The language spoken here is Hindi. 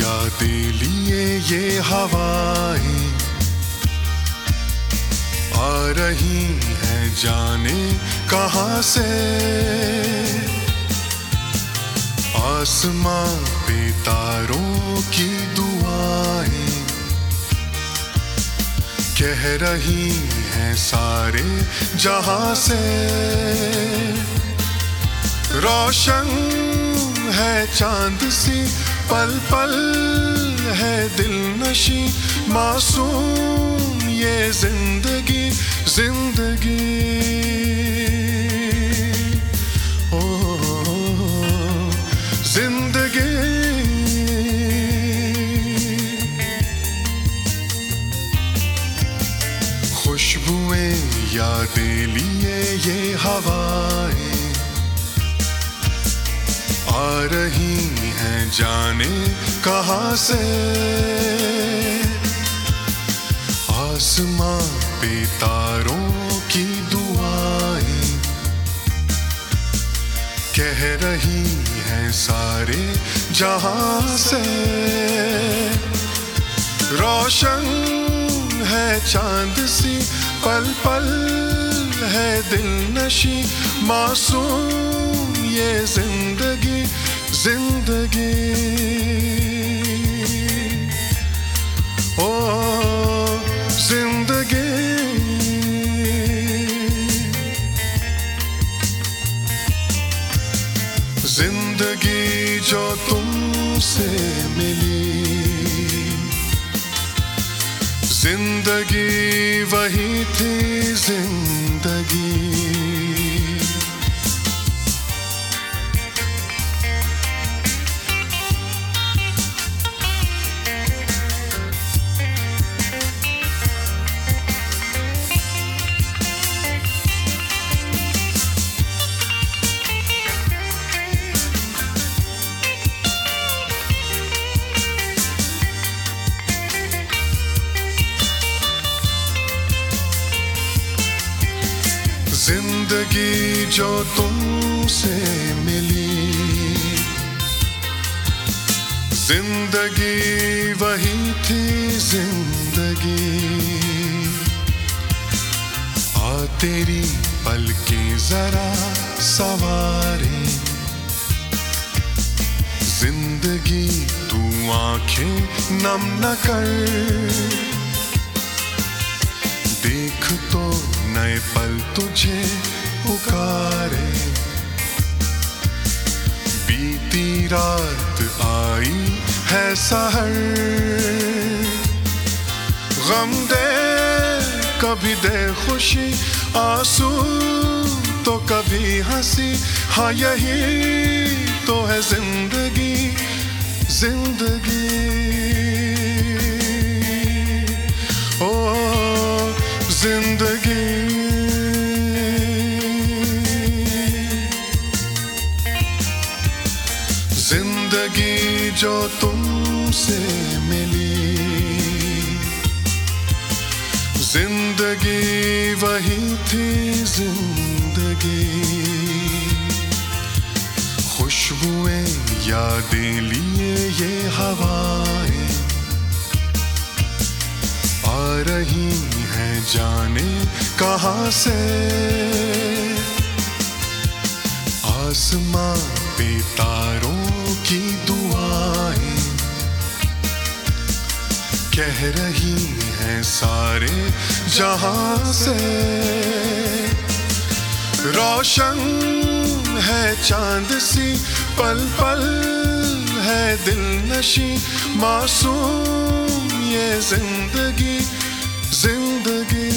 यादें लिए ये हवाएं आ रही हैं जाने कहां से। आसमां पे तारों की दुआएं कह रही हैं सारे जहां से। रोशन है चांद सी पल पल है दिल नशी मासूम ये जिंदगी जिंदगी। ओ जिंदगी खुशबुएं यादें लिए ये हवाएं आ रही हैं जाने कहां से। आसमां पे तारों की दुआएं कह रही हैं सारे जहां से। रोशन है चांद सी पल पल है दिल नशी मासूम ये जिंदगी जिंदगी। ओ जिंदगी जिंदगी जो तुमसे मिली जिंदगी वही थी जिंदगी। जिंदगी जो तुमसे मिली जिंदगी वही थी जिंदगी। आ तेरी पलकें जरा सवारे जिंदगी तू आंखें नम न कर। देख तो नए पल तुझे पुकारे बीती रात आई है सहर। गम दे कभी दे खुशी आंसू तो कभी हंसी। हाँ यही तो है जिंदगी जिंदगी। ओ जिंदगी जिंदगी जो तुमसे मिली जिंदगी वही थी जिंदगी। खुशबुएं यादें लिए ये हवाएं आ रही हैं जाने कहां से। आसमां पे तारों की दुआएं कह रही हैं सारे जहां से। रोशन है चांद सी पल पल है दिल नशी मासूम ये जिंदगी जिंदगी।